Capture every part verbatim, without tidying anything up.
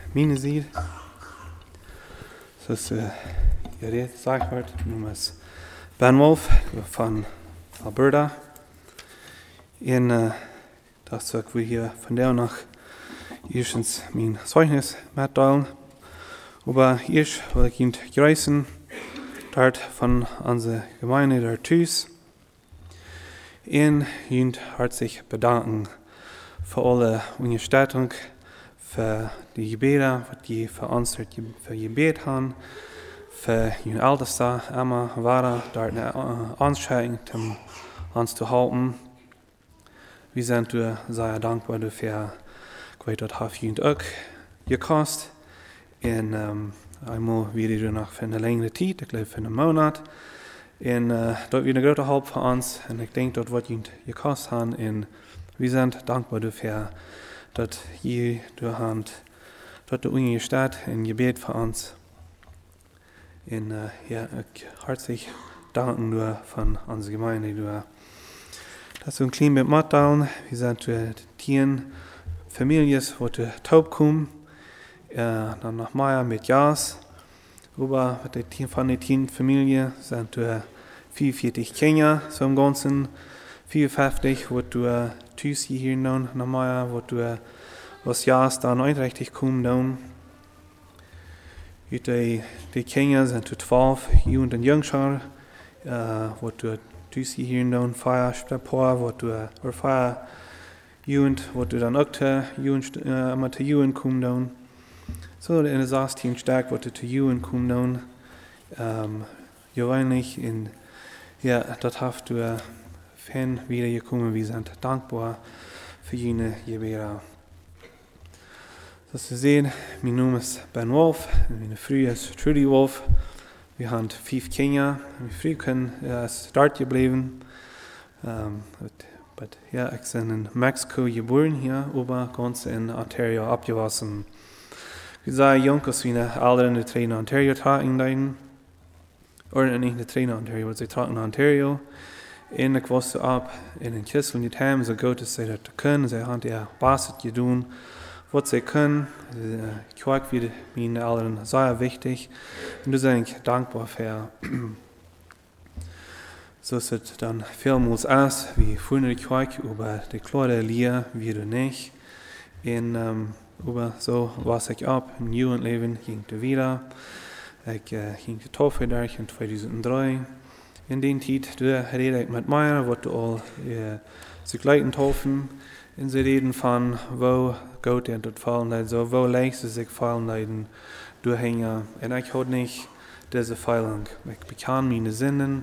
mine side. Så uh, jeg det sagt hørt, nummer Ben Wolf von Alberta. En uh, das sagt wir hier von der nach erstens mein Zeugnis mitteilen. Aber ich will ich ihn grüßen, dort von unserer Gemeinde der Tüß. Und ihn herzlich bedanken für alle Unterstützung, für die Gebete, die für uns für Gebet haben, für die Älteste, Emma, Vara, dort eine Anstrengung, um uns zu halten. Wir sind sehr dankbar dafür, dass das ihn auch gekostet. Und um, einmal wieder noch für eine längere Zeit, ich glaube für einen Monat. Und uh, dort wird eine große Hilfe für uns. Und ich denke, dort wird ihn gekostet haben. Und wir sind dankbar dafür, dass ihr durch Hand dort der Uni steht in Gebet für uns. Und uh, ja, ich herzlich danken nur von unserer Gemeinde. Durch. Das ist ein kleines mitteilen. Wir sind uh, zehn Familien, die taub kommen. Uh, dann noch mehr mit Jas. Aber von den zehn Familien sind uh, vierundvierzig Kinder, so im Ganzen. vierundfünfzig, wo du Tüß hier noch mehr, wo du was Jas dann einrichtig kommen dann. Die, die Kinder sind zwölf, Jugend und Jungschar, uh, wo du Tüß hier noch feier, Stabor, wo du oder feier Jugend, wo du dann auch Jugend, uh, immer zu Jugend kommen dann. So in der sechzehn stark, wo du zu Jugend kommen dann. Um, Gewöhnlich in ja, das hast du Fan wieder gekommen. Wir sind dankbar für jene Gebete. Das zu sehen, mein Name ist Ben Wolf, meine Frau ist Trudy Wolf. Wir haben fünf Kinder. Meine Frau können erst dort geblieben. Um, but, ja, ich bin in Mexiko geboren hier, aber ganz in Ontario abgewachsen. Wir sind jung, als wir alle in der Trainer Ontario tragen. Oder nicht in der Trainer Ontario, aber sie tragen in Ontario. En ik was op in een kist van die time, zo goed is zij dat te kunnen. Zij hadden ja basis gedaan wat zij kunnen. Ik hoor weer mijn ouderen zeer wichtig. En daar ben ik dankbaar voor. Zo is het dan vielmals aus, wie vorhin ik hoor over de klare leer, weer niet. En um, over zo was ik op, in Jugendleven ging het weer. Ik uh, ging de Toffeldag in tweeduizend drie. In den Tijd rede ik met mij, wat al uh, zich leiden hoffen. En ze reden van, wo God in het vallen leidt, zo, wo leicht ze zich vallen leiden doorheen. En ik had niet deze feeling. Ik bekend mijn zinnen.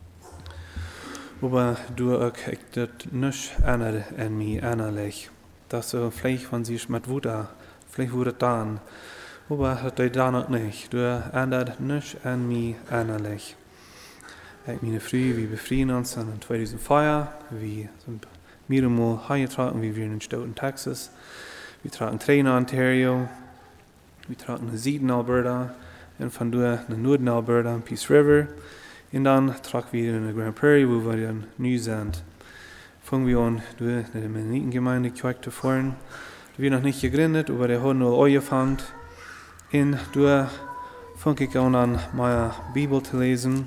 Maar door ik, ik dat niet aan en mij aanleg. Dat zo vielleicht van zich met woede, vielleicht woede dan. Maar dat deed dan ook niet. Door aan dat niet aan mij aanleg. Ik meine Frau, wir befreien uns in zweitausendvier. Wir sind mehrmals heimgetragen, wir waren in Stoughton, Texas. Wir tragen Trainer Ontario. Wir tragen in Süden Alberta. Und von dort in Norden Alberta, Peace River. Und dann tragen wir in der Grand Prairie, wo wir dann neu sind. Fangen wir an, durch die Mennonitengemeinde Kirche zu fahren. Wir noch nicht gegründet, aber der hat nur angefangen. Und durch fange ich an, meine Bibel zu lesen.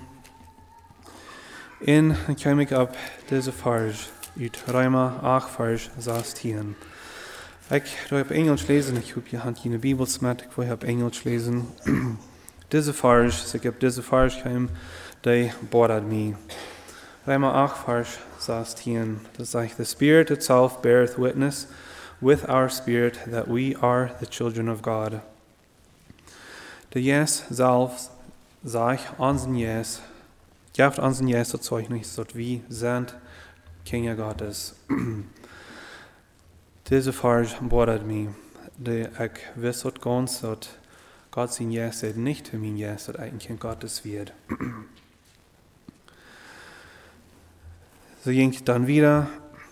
En dan kom ik op deze vers uit Römer acht, vers zestien. Ik wil op Engels lezen, ik heb je hand in de Bibel met, ik wil op Engels lezen. Deze vers, ik heb deze vers gekomen, die bothert me. Römer acht, vers zestien. Dat zegt, the Spirit itself beareth witness with our spirit that we are the children of God. De Jes zelf zegt ons een Jes, geeft ons een Jezus Zeugnis, dat wij zijn Kinder Gottes. Deze vers bothert me. De ik wist het ganz, dat God zijn Jezus niet für mijn Jezus, dat ein Kind Gottes wird. So ging dann wieder.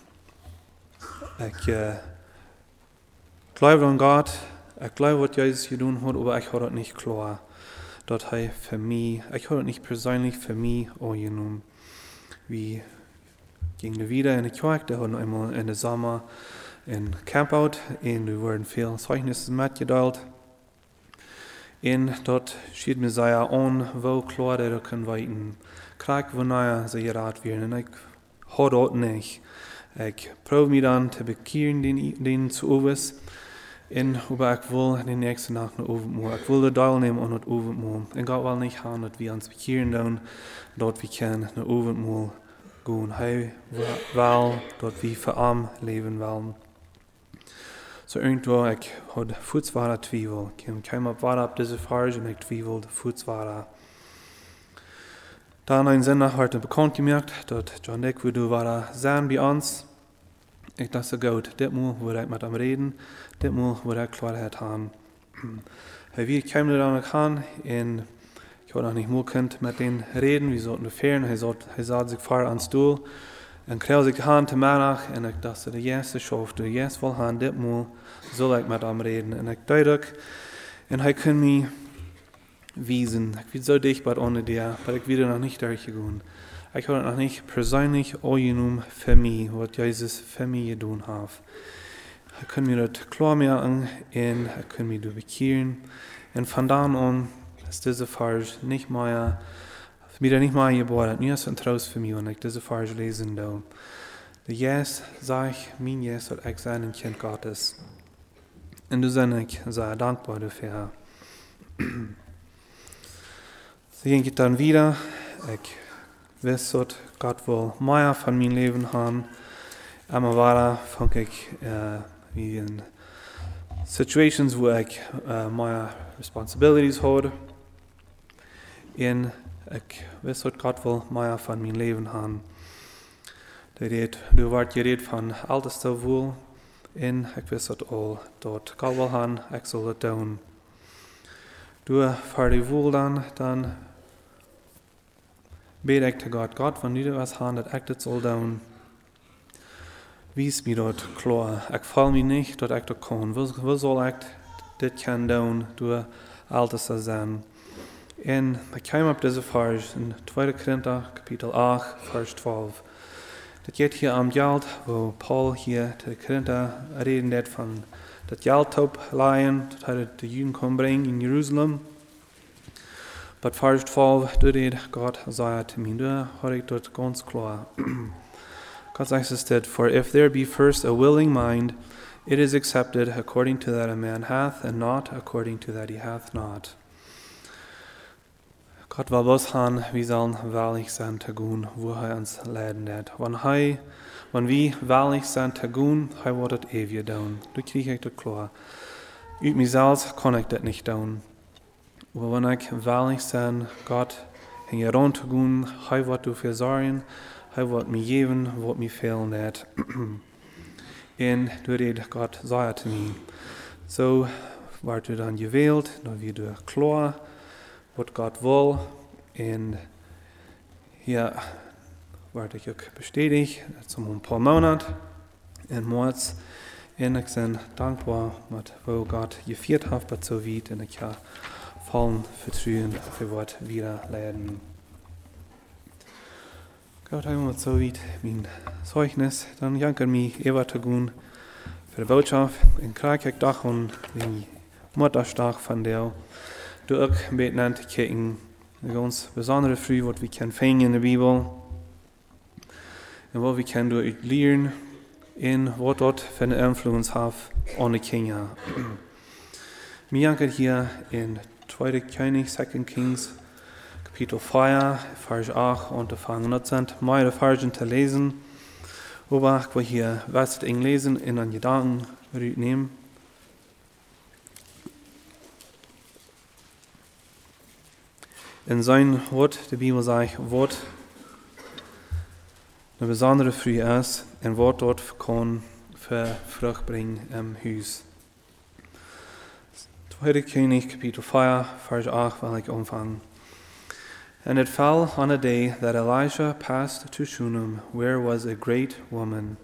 Ich äh, glaube an Gott, ich glaube, was Jesus getan hat, aber ich habe das nicht klar. Dat hij für mich, ich habe das nicht persönlich für mich angenommen. Wir gingen wieder in die Kirche, da haben einmal in der Sommer in Campout, und wir wurden viel Zeugnissen mitgeteilt. En dat schiet me zij aan, wo klaar dat ik kan weten. Krijg wanneer ze raad weer. En ik hoor dat niet. Ik probeer me dan te bekeren den, den zu over's. En hoe ik wil de nächste nacht naar overmoe. Ik wil de deelnemen aan het overmoe. En God wil niet gaan dat we ons bekeren doen, dat we kunnen naar overmoe gaan. Hij wil dat we voor hem leven willen. Zo irgendwo, ik had voedsware twijfel. Ik kwam op wat op deze farge en ik twijfelde voedsware. Dan een zondag werd bekend gemaakt dat John Dick wilde waren zijn bij ons. Ik dacht zo goed, dit moet wil ik met hem reden, dit moet wil ik klaarheid hebben. Hij weer kwam er dan gaan en ik had nog niet moeilijk met hem reden, we zouden feren, hij zat, hij zat zich voor aan de stoel en kreeg zich aan te middag en ik dacht, de eerste schoof, de eerste wil gaan, dit moet, zal ik met hem reden. En ik duidelijk, en hij kon me wijzen, ik weet zo dicht bij onder dir, maar ik weet er nog niet durchgegaan. Ik had het nog niet persoonlijk aangenomen voor mij, wat Jezus voor mij gedaan heeft. Ik kon me dat klaar maken en ik kon me dat bekeren. En van dan aan is deze farge niet meer, wieder nicht mehr geboren. Nu is het trouwens voor mij, wanneer ik deze farge lezen doe. De yes, zeg mijn yes, dat ik zijn een kind Gottes. En dus ben ik zeer dankbaar daarvoor. Zo ging ik dan wieder. Ik wist dat God wil meer van mijn leven hebben. Maar waar vond ik uh, wie in situations waar ik uh, meer responsibilities had. En ik wist dat God wil meer van mijn leven hebben. Du werd gereed van alles te voelen. En ik wist dat al dat God wil hebben, ik zal het doen. Door voor die voel dan, dan bid ik te God, God, van nu was han dat ik dit zal doen. Wees me dat klaar. Ik voel me niet dat ik dat kan. Hoe zal ik dit kan doen door alles te zijn? En ik kwam op deze vers in tweede Korinther, kapitel acht, vers twaalf. Dat gaat hier om geld, waar Paul hier te de Korinther reden deed van dat geld opleiden, dat hij de Juden kon brengen in Jeruzalem. Maar vers twaalf, dat deed God zei te mij, daar had ik dat ganz klaar. God zegt dit, for if there be first a willing mind, it is accepted according to that a man hath, and not according to that he hath not. God wil was han, we zullen waarlijk zijn te doen, wo hij ons leiden deed. Wanneer hij, wanneer we waarlijk zijn te doen, hij wordt het eeuwig doen. Dan krijg ik dat klaar. Uit mezelf kan ik dat niet doen. Maar wanneer ik waarlijk zijn, God, en je rond te doen, hij wordt ervoor zorgen, hij wordt me geven, wat me fehlen deed. En door dit God zei te mij. Zo wordt u dan gewählt, dan weer door klaar, wat God wil. En hier word ik ook bestätigt, zo'n een paar maanden en maart. En ik ben dankbaar met wat God gevierd heeft, wat zo weit. En ik ga vollen vertrouwen voor wat weer leiden. God, hij moet zo weit mijn Zeugnis. Dan danken mij even te gaan voor de boodschap. En krijg ik dag aan de Muttersdag van jou. Door ook een beetje naar te kijken. Een ganz bijzondere fruit wat we kunnen vinden in de Bijbel. En wat we kunnen door het leren. En wat dat voor een invloed heeft op de kinderen. We danken hier in tweede Koning, second Kings, kapitel vier, vers acht angefangen. Dat zijn mehrere Versen te lezen. Aber ich will hier was lesen in einen Gedanken nehmen. In sein Wort, die Bibel sagt, Wort eine besondere Früh ist, ein Wort dort kann für Frucht bringen im Haus. zweite König, Kapitel vier, Vers acht, will ich anfangen. And it fell on a day that Elisha passed to Shunem, where was a great woman.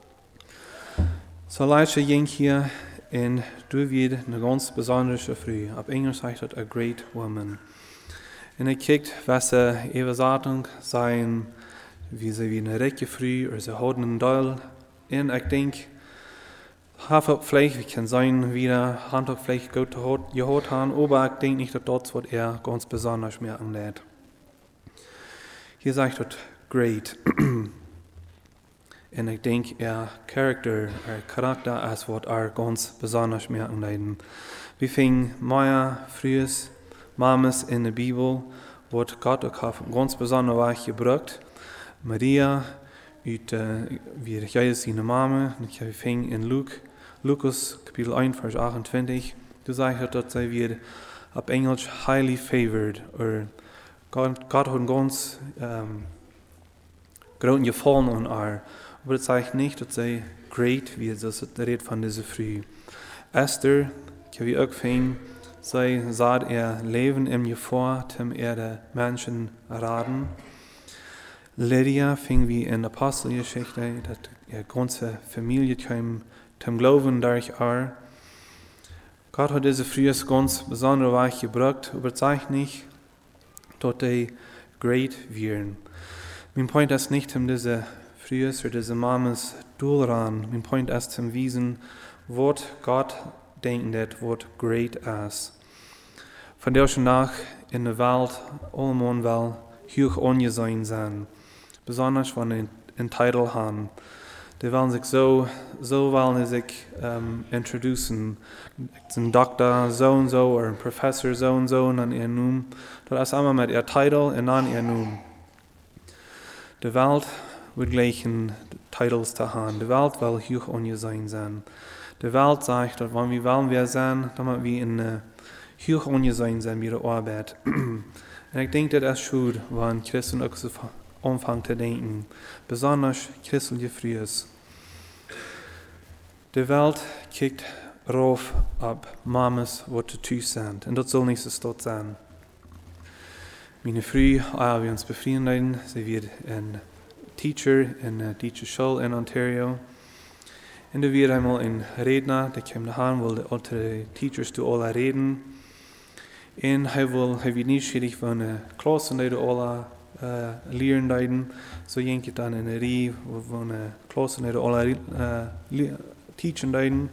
So Elisha ging hier in David eine ganz besondere Früh. Auf Englisch sagt das a great woman. Und er kijkt, was ze Übersetzung sein, wie sie wie eine Recke früh, oder sie haben einen Teil. Und ich denke, Hafer vielleicht, wie kann sein, wieder Handtag vielleicht gut gehört haben, aber ich denke nicht, dass dort wird er ganz besonders mehr anlädt. Hier sagt dort great. Und ich denke, er Charakter, er Charakter, als wird er ganz besonders mehr anleiten. Wir fingen Maya, frühes, Mames in der Bibel, wird Gott auch ganz besonders weit gebracht. Maria, uit, uh, wie Jesus seine Mama, wir fingen in Luke, Lukas, Kapitel eins, Vers achtundzwanzig, du sagst, dass sie wird auf Englisch highly favored, oder Gott, Gott hat ganz um, großen Gefallen an ihr. Aber das zeigt nicht, dass sie great wird, das redet von dieser Früh. Esther, wie auch fing, sie sah ihr Leben im Gefahr, zum er die Menschen raten. Lydia fing wie in der Apostelgeschichte, dass ihre ganze Familie kam zum Glauben durch ihr. Gott hat diese Früh ganz besonders weit gebracht, aber das zeigt nicht, dass sie great werden. Mein Point ist nicht, um diese Frühes oder diese Mamas durchran. Mein Point ist zum Wiesen, was Gott denkt, was great ist. Von der schon nach in der Welt, allemal will, hoch angesehen sein. Besonders wenn sie einen Titel haben. Die wollen sich so, so wollen sie sich um, introducen. Ein Doktor so und so oder ein Professor so und so und dann ihr Namen. Das ist einmal mit ihr Titel und dann ihr Namen. Die Welt wird gleichen Titels zu haben. Die Welt will hoch angesehen sein. Die Welt sagt, dass wenn wir wollen wir sein, dann müssen wir in uh, hoch angesehen sein mit der Arbeit. Und ich denke, das ist schön, wenn Christen auch so anfangen zu denken. Besonders christliche Frühes. Die Welt kickt rauf ab Mamas, was zu tun sind. Und das soll nicht so dort sein. Meine Früh, ah, wir uns befrieden, sie wird ein Teacher in der Teacher Schule in Ontario. Und da wird einmal ein Redner, der kommt daheim, will die anderen Teachers zu alle reden. Und er will, er wird nicht schwierig von der Klasse, die alle uh, lehren leiden. So jenkt dann in der Rie, von der Klasse, die alle uh, teachen leiden.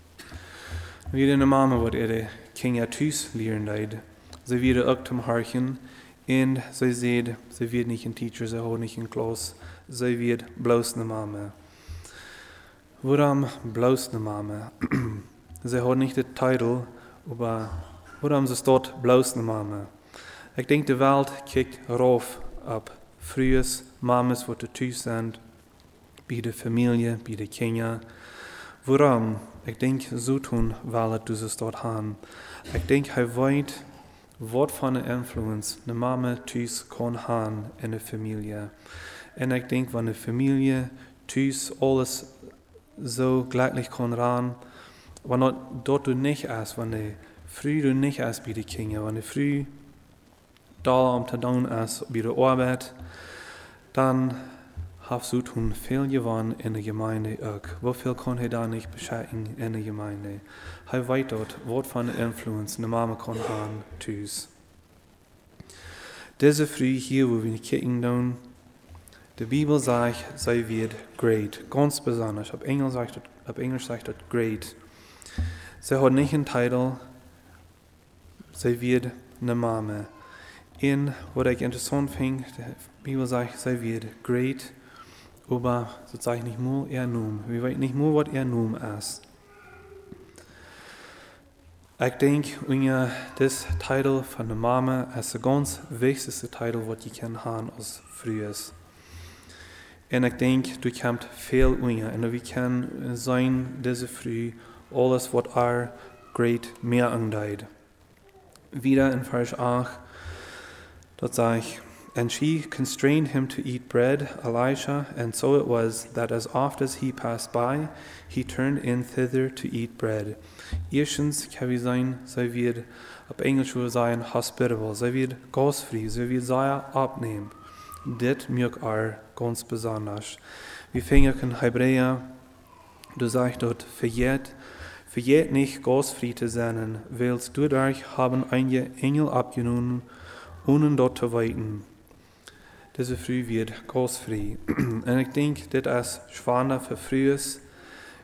Wie in der Mama wird ihre Kinder Tüß lehren leiden. Sie wird auch zum Harchen. Und sie sieht, sie wird nicht ein Teacher, sie hat nicht ein Klasse, sie wird bloß eine Mama. Warum bloß eine Mama? Sie hat nicht den Titel, aber warum ist dort bloß eine Mama? Ich denke, die Welt kickt rauf ab frühes Mamas, die zu sind, bei der Familie, bei den Kindern. Warum? Ich denke, so tun, weil du es dort haben. Ich denke, er weiß, was für eine Einfluss eine Mama tüß kann haben in der Familie. Und ich denke, wenn eine Familie tüß alles so gleich kann ran, wenn dort du nicht ist, wenn du früh du nicht ist bei den Kindern, wenn du früh da am Tag ist bei der Arbeit, dann hast du tun viel gewonnen in der Gemeinde auch. Wie viel kann er da nicht beschäftigen in der Gemeinde? Er weiß dort, was für eine Einfluss eine Mama kann haben, tschüss. Diese Früh hier, wo wir kicken tun, die Bibel sagt, sie wird great, ganz besonders. Auf Englisch sagt das, auf Englisch sagt das great. Sie hat nicht einen Titel, sie wird eine Mama. Und was ich interessant finde, die Bibel sagt, sie wird great, aber so zeigt nicht nur ihr Namen. Wir wissen nicht nur, was ihr Name ist. Ich denke, wenn das Titel von der Mama ist der ganz wichtigste Titel, was ihr kann haben als frühes. Und ich denke, du kannst viel unter. Und wir können sein, diese Früh, alles, was er great mehr andeutet. Wieder in Vers acht, dort sage ich, and she constrained him to eat bread, Elisha, and so it was that as oft as he passed by, he turned in thither to eat bread. Erstens kann wir sein, sie wird, auf Englisch würde sein, hospitable, sie wird gastfrei, sie wird sehr abnehmen. Das mag er ganz besonders. Wir fingen in Hebräer, du sagst dort, verjährt, verjährt nicht gastfrei zu sein, weil dadurch haben einige Engel abgenommen, ohne dort zu weiten. Diese Früh wird gastfrei. Und ich denke, das ist spannend für Frühes,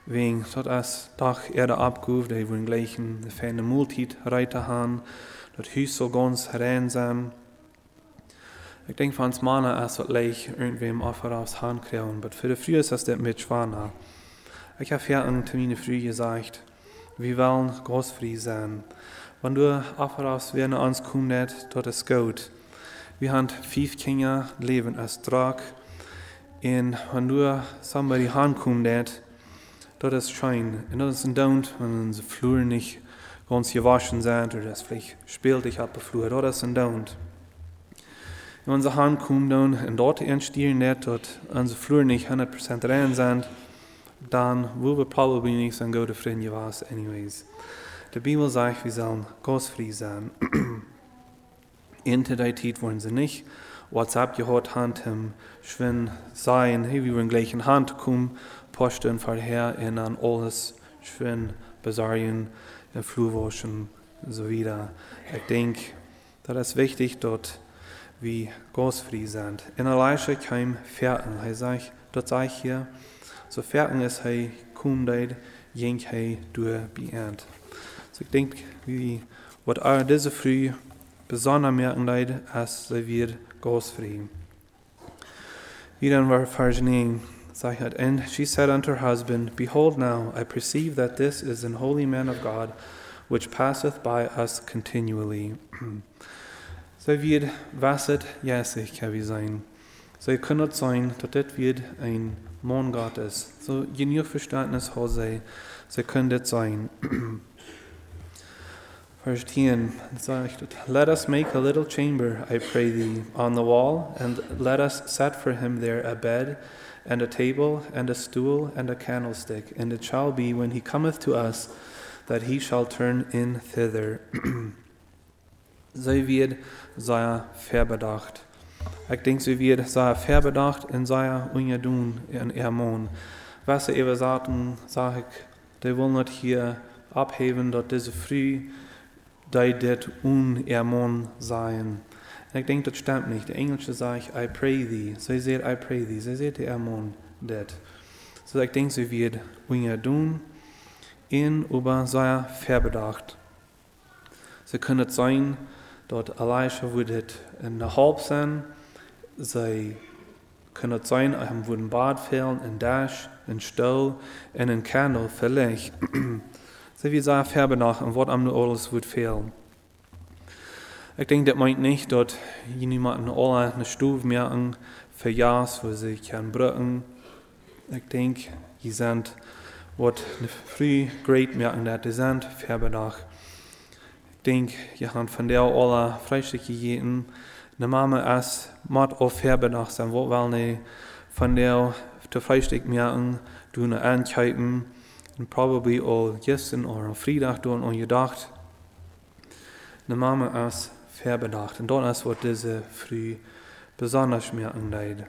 wegen, dat als dag eerder abgehoeft, die we gleich een fijne multiet reiten gaan, dat huis zo ganz rein zijn. Ik denk van ons mannen als wat leicht irgendwem Offer aufs Hand kriegen, aber für die Früh ist das das mit schwanger. Ich habe ja zu meiner Früh gesagt, wir wollen großfrei sein. Wenn du Offer aufs Werden ans kommst, dort ist gut. Wir haben fünf Kinder, leben als Trag. Und wenn du somebody handkommst, dort ist schön. Und das ist ein Don't, wenn unsere Flur nicht ganz gewaschen sind, oder das vielleicht spielt ich auf der Flur, dort ist ein Don't. Wenn unsere Hand kommt dann und dort entstehen nicht, dass unsere Flur nicht hundert Prozent rein sind, dann will wir probably nicht so ein guter Freund gewesen, anyways. Die Bibel sagt, wir sollen großfrei sein. In der Zeit wollen sie nicht WhatsApp gehört haben, um schön sein, hey, wir wollen gleich in Hand kommen, posten vorher und dann alles schön besorgen, Flur waschen und so weiter. Ich denke, das ist wichtig, dort wie großfrei sind. In Elisha kam Fährten. Er sagt, dort sage ich hier, so Fährten ist er, kommt er, jenk er durch beernt. So ich denke, wie, was er diese Früh besonders merken leid, als sie wird großfrei. Wieder in Vers neun, sagt er, and she said unto her husband, Behold now, I perceive that this is an holy man of God, which passeth by us continually. So wird wasset jässig, kann wir sein. So kann es sein, dass das wird ein Mann Gottes. So genug Verständnis hat sie, so kann das sein. Vers zehn sagt, Let us make a little chamber, I pray thee, on the wall, and let us set for him there a bed, and a table, and a stool, and a candlestick. And it shall be, when he cometh to us, that he shall turn in thither. Sie wird sehr verbedacht. Ich denke, sie wird sehr verbedacht und sehr ungedun in ihrem Mund. Was sie eben sagten, sage ich, die wollen nicht hier abheben, dass diese Früh, die das un ihr Mund sein. Ich denke, das stimmt nicht. Der Englische sagt, I pray thee. Sie sagt, I pray thee. Sie sagt, ihr Mund, das. So ich denke, sie wird ungedun und aber sehr verbedacht. Sie können es sein, dort Elisha würde in der Halb sein. Sie können es sein, er würde ein Bad fehlen, ein Dash, ein Stuhl und ein Candle vielleicht. Sie wird sehr verbedacht und was am alles wird fehlen. Ich denke, das meint nicht, dass jemanden alle eine Stufe merken für Jas, wo sie können brücken. Ich denke, die sind, was früh great merken, dass die sind verbedacht. Ich denke, je haben von der alle Freistück gegeben. Eine Mama ist mit auf verbedacht sein, wo will nicht von der der Freistück merken, du eine Ankeiten und probably all gestern oder am Freitag tun und gedacht. Eine Mama ist verbedacht. Und dort ist, was diese früh besonders merken leid.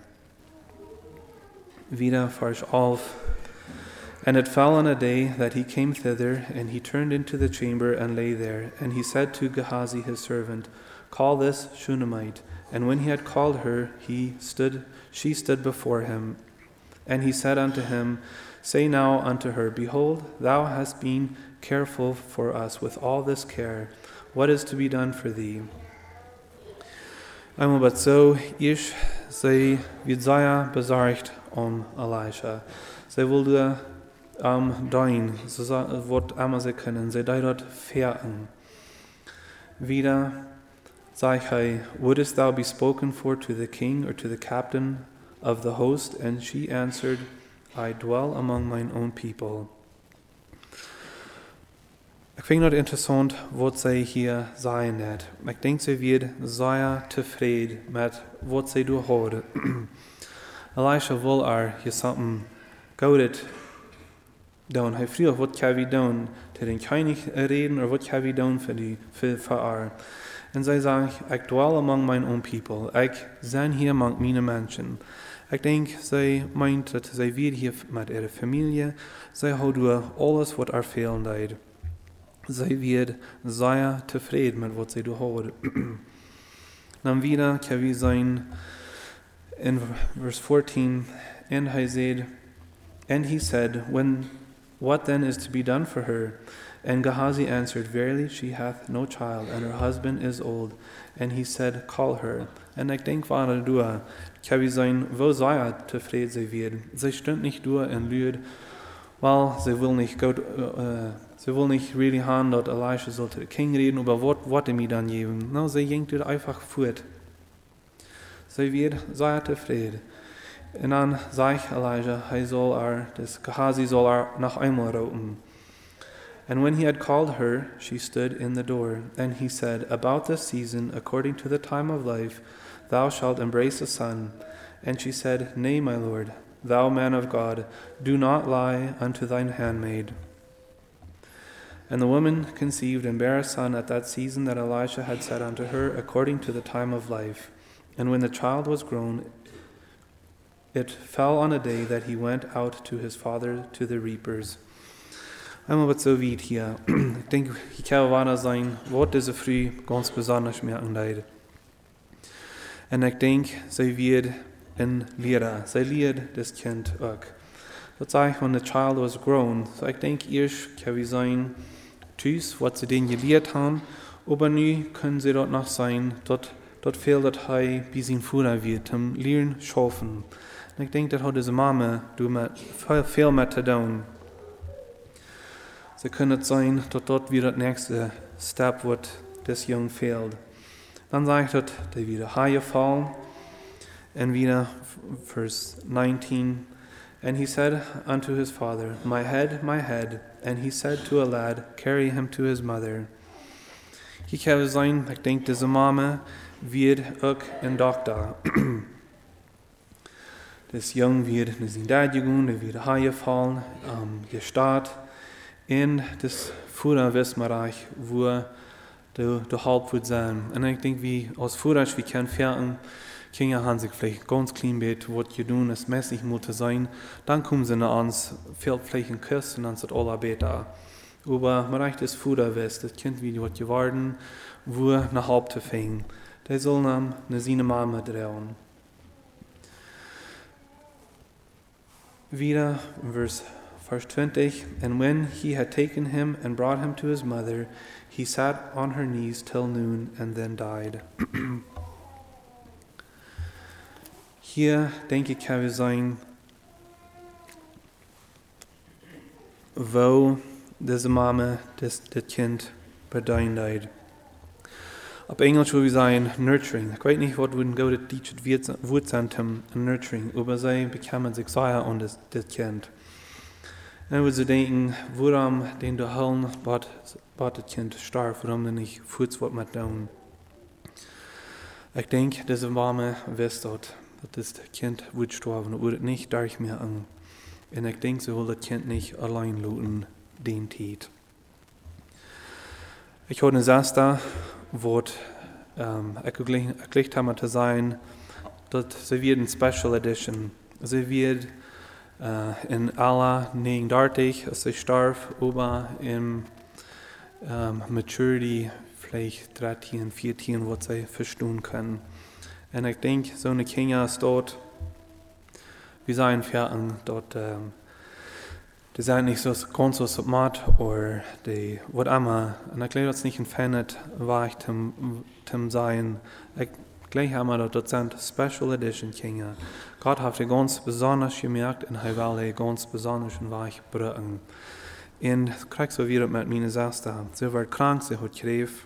Wieder Vers elf. And it fell on a day that he came thither, and he turned into the chamber and lay there. And he said to Gehazi his servant, Call this Shunammite. And when he had called her, he stood, she stood before him. And he said unto him, Say now unto her, Behold, thou hast been careful for us with all this care. What is to be done for thee? Einmal aber so, ich, sie wird sehr besorgt um Elisha. Sie wollte am um, dein, so wird einmal sie können, sie dort fährten. Wieder sagt er, Wouldest thou be spoken for to the king or to the captain of the host? And she answered, I dwell among mine own people. Ich finde es interessant, was sie hier sagen hat. Ich denke, sie wird sehr zufrieden mit, was sie durchhat. Elisha will er hier something Gutes tun. Er fragt, was kann wir tun? Zu den König reden, oder was kann wir tun für die, für, für er? Und sie sagen, ich dwell among mine own people. Ich bin hier among meine Menschen. Ich denke, sie meint, dass sie wird hier mit ihrer Familie, sie hat durch alles, was er fehlen leid. Sie wird sehr zufrieden mit was sie hat. Dann wieder kann wir sein in Vers fourteen, and he said, and he said, when What then is to be done for her? And Gehazi answered, Verily, she hath no child, and her husband is old. And he said, Call her. En ik denk waar er door, kan we zijn, wo zij tevreden zij werden. Zij stond niet door en luid, weil sie will nicht Gott, uh, sie will nicht really haben, dass Elisha sollte King reden, aber was wollte mir dann geben? No, sie ging dort einfach fort. Sie wird sehr zufrieden. Und dann sagt Elijah, er soll er, das Gehazi soll er noch einmal rufen. And when he had called her, she stood in the door. And he said, About this season, according to the time of life, thou shalt embrace a son. And she said, Nay, my lord, thou man of God, do not lie unto thine handmaid. And the woman conceived and bare a son at that season that Elisha had said unto her, according to the time of life. And when the child was grown, it fell on a day that he went out to his father to the reapers. Einmal wat so weit hier. Ich denke, ich kann wahr sein, was diese Früh ganz besonders merken leid. Und ich denke, sie wird ein Lehrer. Sie lehrt das Kind auch. Das sagt, when the child was grown. So ich denke, erst kann wir sein, tschüss, was sie denen gelehrt haben, aber nu können sie dort noch sein, dort, dort fehlt das Hei, bis sie Futter wird, zum Lehren schaffen. Und ich denke, das hat diese Mama viel mehr zu tun. Sie können es sein, dass dort wieder das nächste Step wird, das Jung fehlt. Dann sagt er, der wieder Haie fallen. Und wieder, Vers nineteen. And he said unto his father, My head, my head. And he said to a lad, Carry him to his mother. Hier kann es sein, ich denke, diese Mama wird auch ein Doktor. Das Jung wird in sein Dad gegangen, der wird Haie fallen, um, gestartet. In das Futterwissenbereich, wo der, der Haupt wird sein. Und ich denke, wie als Futter, wie können Pferden, Kinder haben sich vielleicht ganz klein bet, was sie tun, es mäßig muss sein. Dann kommen sie nach uns, fehlt vielleicht ein Kuss und dann ist alles besser. Aber man reicht das Futterwissen, das Kind wie was geworden, wo nach Haupt zu fängen. Der soll dann eine seine Mama drehen. Wieder, Vers Verse twenty, And when he had taken him and brought him to his mother, he sat on her knees till noon and then died. Hier, denke ich, kann wir sein, wo diese Mama das, das Kind bedient. Auf Englisch würde ich sagen, nurturing. Ich weiß nicht, was ein gutes deutsches Wort sein zum nurturing, aber sie bekamen sich sehr um das, das Kind. Dann würde sie denken, warum den du Höllen, bat das Kind starb, warum denn nicht Fuß was mit tun. Ich denke, diese Mama weiß dort, dass das Kind wird sterben und wird nicht durch mir an. Und ich denke, sie will das Kind nicht allein lassen, den Tät. Ich habe eine Saste, wo ähm, ich gleich habe zu sein, dass sie wird eine Special Edition. Sie wird Uh, in alla negendertig, als ich starb, aber im um, Maturity vielleicht dreizehn, vierzehn, was sie verstehen können. Und ich denke, so eine Kinder ist dort, wir seien Pferden dort, um, die sind nicht so ganz so smart oder die, was immer. Und ich glaube, das nicht ein Fan war ich zum, zum sein. Ich gleich haben wir dort sind Special Edition Kinder. Gott hat die ganz besonders gemerkt und er will die ganz besonders Weich bringen. Und ich kriege so wieder mit meiner Schwester. Sie wird krank, sie hat Krebs.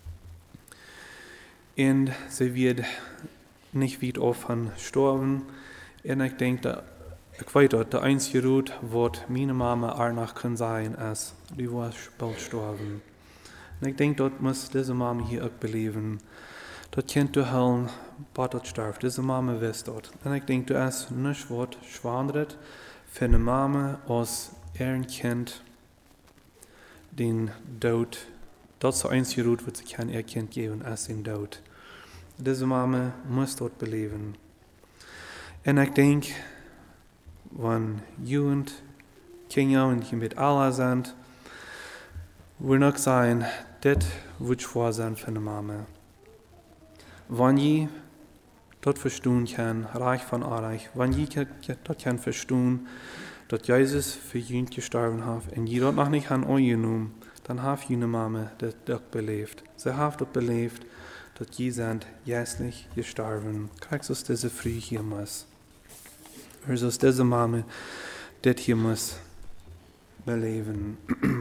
Und sie wird nicht weit aufhören sterben. Und ich denke, ich weiß, der einzige Route, was meine Mama auch noch kann sein, ist, die war bald sterben. Und ich denke, dort muss diese Mama hier auch beleben. Dat kind te halen, wat dat sterft. Deze mama wist dat. En ik denk, dat is niet wat schwaandert voor een mama als er een kind den dood, dat is de enige route wat ze kan er kind geven, als den dood. Deze mama moet dat beleven. En ik denk, wanneer jugend, kinderen en je met Allah zijn, wil nog zijn, dit wordt schwaar zijn voor een mama. Wann je dat verstehen kann, reich von Arreich, wann je dat kann verstehen, dat Jezus für jün gestorben hat en je dat nog niet han ongenomen, dan heeft jene mame dat ook beleefd. Ze heeft ook beleefd dat je zijn jäslich gestorben. Kijk zoals deze früh hier muss. Er zoals deze mame dit hier muss beleven.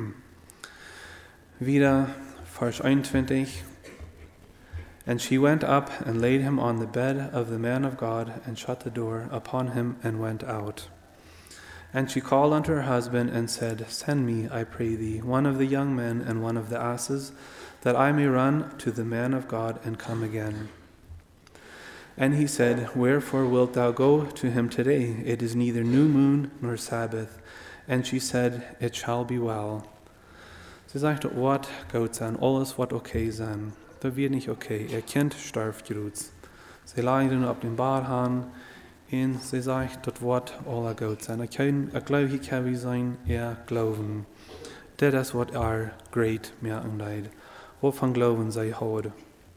Wieder Vers einundzwanzig. And she went up and laid him on the bed of the man of God and shut the door upon him and went out. And she called unto her husband and said, Send me, I pray thee, one of the young men and one of the asses, that I may run to the man of God and come again. And he said, Wherefore wilt thou go to him today? It is neither new moon nor Sabbath. And she said, It shall be well. Sie sagte, wat goed zijn, alles wat oké okay zijn. Dat wird nicht okay. Ihr Kind starft gerutzt. Sie leiden auf den Badhahn und sie sagt, das wird alles gut sein. Ich glaube, ich kann wie sein, er glauben. Das ist, was er great merken leid. Wovon glauben sie heute?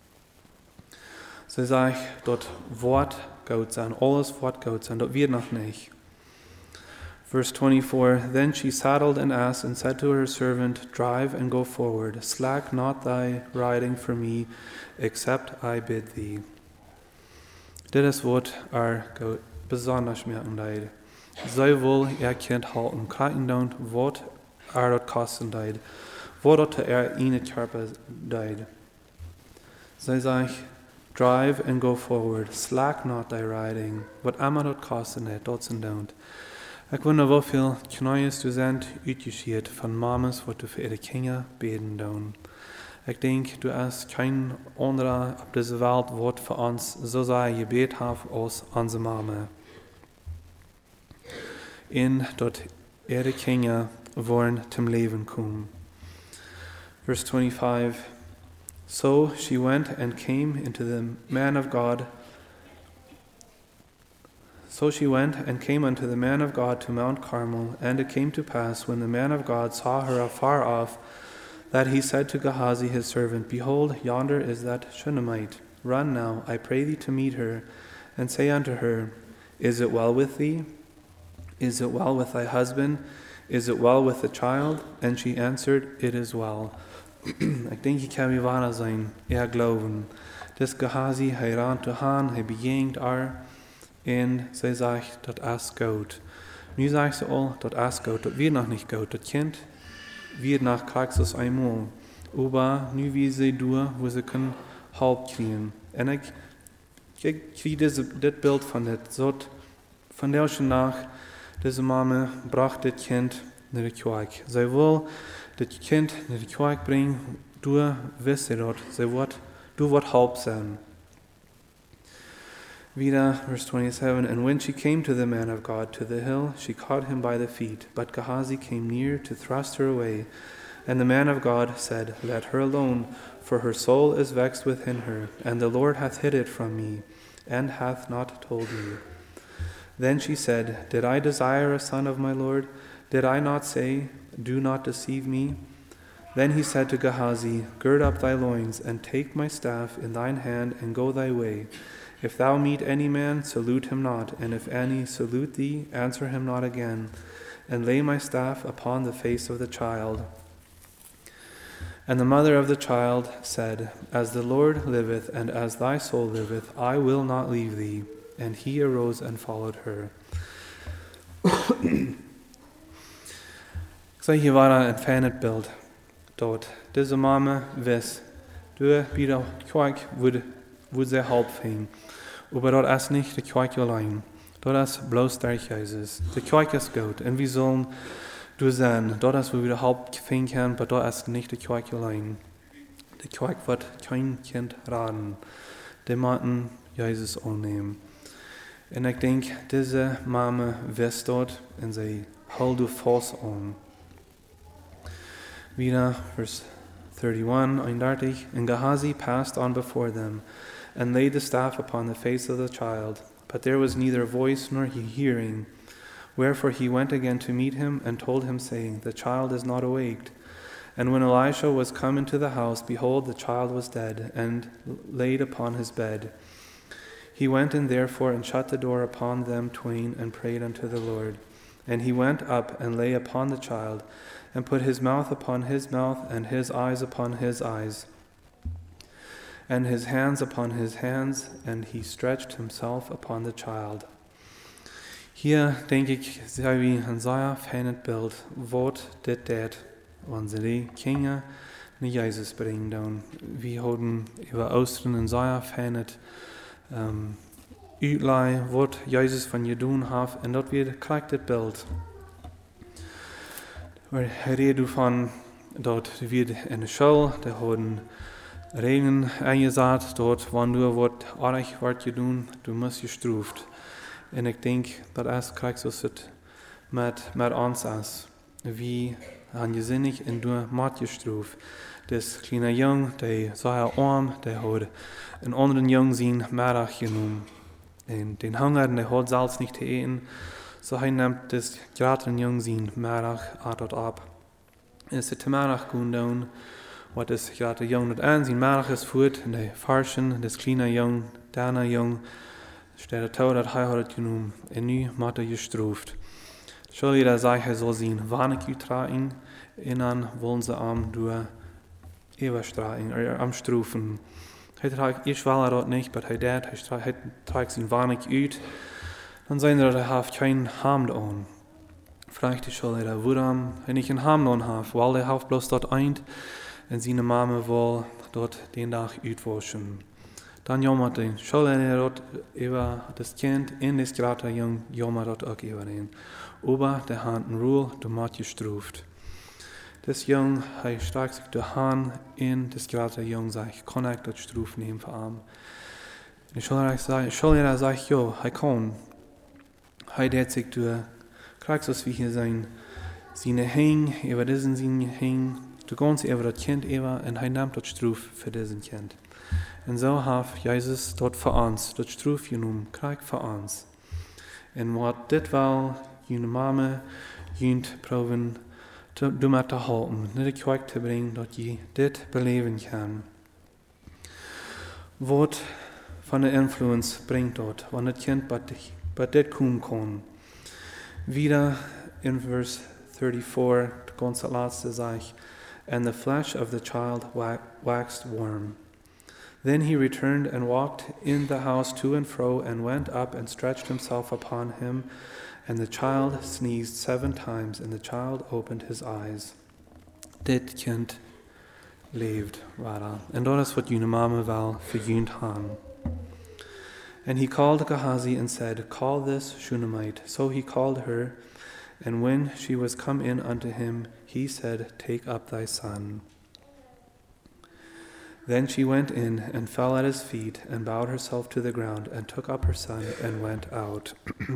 Sie sagt, das wird gut sein. Alles wird gut sein. Das wird noch nicht. Verse twenty-four, Then she saddled an ass and said to her servant, Drive and go forward. Slack not thy riding for me, except I bid thee. Dit is wat er besonders merken leid. Zij wil er kind halten, kijken dan wat er dat kosten leid, wat dat er in het körper leid. Zij zegt, Drive and go forward. Slack not thy riding. Wat immer dat kosten het, dat zijn don't. Ik wonder hoeveel knooiers du zijn uitgeschiet van mamas wat du voor ihre Kinder beten doen. Ik denk, du hast kein anderer op deze wereld wat voor ons zo sehr gebet heeft als onze mama. En dat ihre Kinder wollen zum Leben kommen. Verse twenty-five. So she went and came into the man of God So she went and came unto the man of God to Mount Carmel, and it came to pass, when the man of God saw her afar off, that he said to Gehazi his servant, Behold, yonder is that Shunammite. Run now, I pray thee, to meet her, and say unto her, Is it well with thee? Is it well with thy husband? Is it well with the child? And she answered, It is well. Ik denk, ik kan wie waar zijn, er glauben. Des Gehazi, hij raant te gaan, hij bejegent er, en zij zegt, dat is goed. Nu zegt ze al, dat is goed, dat wird nog niet goed. Dat kind wird nach Christus einmal. Aber nu wie sie door, wo sie können Halb kriegen. En ik, ik krieg dit beeld van dit. Zot, van der nach, deze mama bracht dit kind naar de kerk. Zij wil dit kind naar de kerk brengen, door wist ze dat. Zij wordt, door wat halb zijn. Wieder, verse twenty-seven, And when she came to the man of God to the hill, she caught him by the feet. But Gehazi came near to thrust her away. And the man of God said, Let her alone, for her soul is vexed within her, and the Lord hath hid it from me, and hath not told me. Then she said, Did I desire a son of my Lord? Did I not say, Do not deceive me? Then he said to Gehazi, Gird up thy loins, and take my staff in thine hand, and go thy way. If thou meet any man, salute him not, and if any salute thee, answer him not again, and lay my staff upon the face of the child. And the mother of the child said, As the Lord liveth, and as thy soul liveth, I will not leave thee. And he arose and followed her. Så hier war da ein fernes Bild dort. Diese Mama weiß, du wieder Kirk würde wo sehr halb fing. Aber dort ist nicht die Kirche allein. Dort ist bloß der Jesus. Die Kirche ist gut. Und wir sollen du sein. Dort ist, wo wir halb fing können, aber dort ist nicht die Kirche allein. Die Kirche wird kein Kind raten. Die müssen Jesus annehmen. Und ich denke, diese Mama weiß dort und sie hält du fast an. Wieder, Vers thirty-one, einunddreißig. And Gehazi passed on before them, and laid the staff upon the face of the child. But there was neither voice nor hearing. Wherefore he went again to meet him, and told him, saying, The child is not awaked. And when Elisha was come into the house, behold, the child was dead, and laid upon his bed. He went in therefore, and shut the door upon them twain, and prayed unto the Lord. And he went up and lay upon the child, and put his mouth upon his mouth, and his eyes upon his eyes, and his hands upon his hands, and he stretched himself upon the child. Hier, denk ik, zou we een zeer fijn beeld wat dit deed, wanneer ze die kinderen naar Jezus brengen doen. We houden über Ostern een zeer fijn um, uitlei wat Jezus van je doen heeft, en dat weer krijgt dit beeld. Hij redt van dat we in de school, daar houden Regeln eingezet, dort, wanneer du wat aardig wordt je doen, du musst gestraft. En ik denk dat als krijgt het met, met ons als. Wie han gezinnig en du mat gestraft. Das kleine jong, die zei arm, die had een anderen jong zien middag genomen. En den Hunger, der hat zelfs nicht zu eten, so hij nimmt das gerade jong zien middag altijd ab. Es ist middag gaan doen, wat is gerade jong dat aanzien middag is voert, en de farschen, das kleine jong, daarna jong, steht er toe dat hij had het genomen, en nu moet hij gestraft. Schul jeder sagt, er soll zien, wanneer ik uitdraaien, en dan willen ze am door eeuwigstraien, er am strafen. Hij tragt, ich will dat nicht, aber hij deed, hij tragt zijn wanneer uit, dan zijn er, hij heeft geen Hamd aan. Vielleicht schul jeder, waarom hij niet een Hamd aan heeft, weil hij heeft bloß dort eind, en zijn mama wil dort den dag uitwaschen. Dan jammer den, schul jeder dort über das Kind in das gerade jong, jammer dort auch über den. Aber der hat eine Ruhe, du macht gestraft. Das Jung, hij streckt sich durch Hand in das gerade Jung, sagt, ich kann nicht das Struf nehmen für ihn. Und ich soll ja sagen, jo, hij kann. Hij deed sich durch, kriegt es wie hier sein, seine Hänge, über diesen seine Hänge, du kannst über das Kind über, und hij nimmt das Struf für diesen Kind. Und so hat Jesus dort für uns, das Struf genommen, kriegt für uns. Und was dit war, jene Mama, jünt proben, du met te helpen, naar de kerk te brengen, dat je dit beleven kan. Wat van de influence brengt dat, wanneer het kind bij dit komen kan. Wieder in vers thirty-four, de ganze laatste zegt, and the flesh of the child waxed warm. Then he returned and walked in the house to and fro, and went up and stretched himself upon him. And the child sneezed seven times, and the child opened his eyes. Dit kind leeft, rather. En dat is wat jullie mama wel verjunt han. And he called Gehazi and said, call this Shunammite. So he called her, and when she was come in unto him, he said, take up thy son. Then she went in and fell at his feet, and bowed herself to the ground, and took up her son, and went out.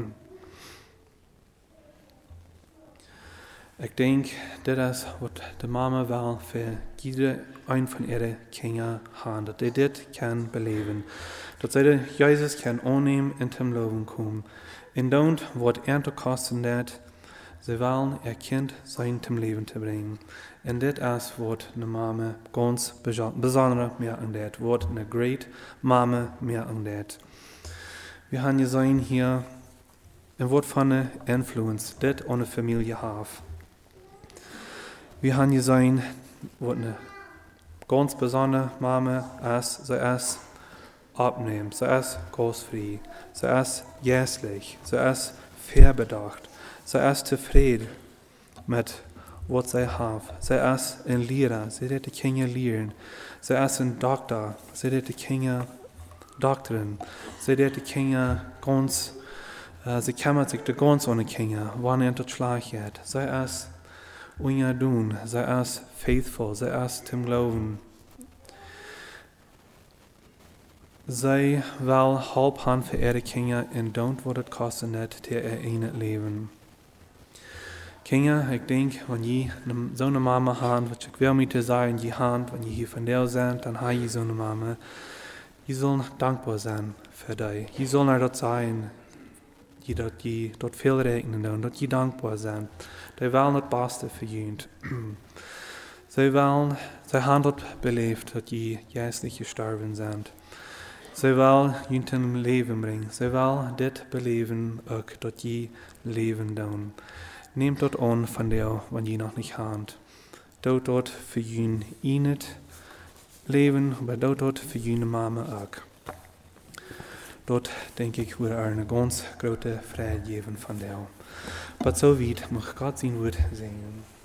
Ik denk, dit is wat de mama wel voor ieder een van ihre kinderen gaan, dat hij dit kan beleven. Dat zij de Jezus kan aannemen en ten leven komen. En dan wat er te kosten dat, ze willen ihr kind zijn ten leven te brengen. En dit is wat de mama ganz bijzonder merken dat, wat een great mama merken dat. We gaan je zijn hier, en wat van de influence dit op de familie heeft. Wir haben gesehen, was eine ganz besondere Mama ist. Sie ist abnehmend, sie ist großfrei, sie ist jässlich, sie ist fairbedacht, sie ist zufrieden mit was sie hat. Sie ist ein Lehrer, sie hat die Kinder lehren. Sie ist ein Doktor, sie hat die Kinder Doktorin. Sie hat die Kinder ganz, uh, sie kümmert sich ganz um die Kinder, wann er das Schlag hat. Sie ist Unjadun, sie ist faithful, sie ist zum Glauben. Sie will help han für ihre Kinder und don't wat het kosten net te er een leven. Kinder, ik denk, wanneer je zo'n mama habt, wat ik wil met te zeggen, je hand, wanneer je hier van deel bent, dan heb je zo'n mama. Je zult dankbaar zijn voor die. Je zult naar dat zijn. Je dat je dat veel rekenen doen, dat je dankbaar zijn. Die willen het beste voor je. Zij willen, zij hebben dat beleefd, dat je juist niet gestorven bent. Zij wil junten leven brengen. Zij wil dit beleven ook dat je leven doen. Neem dat aan van jou, wanneer je nog niet gaat. Doe dat voor je in het leven, maar doe dat voor je mama ook. Dat, denk ik, wordt er een ganz grote vrijheid geven van jou. Maar zo weit mag God zijn woord zijn.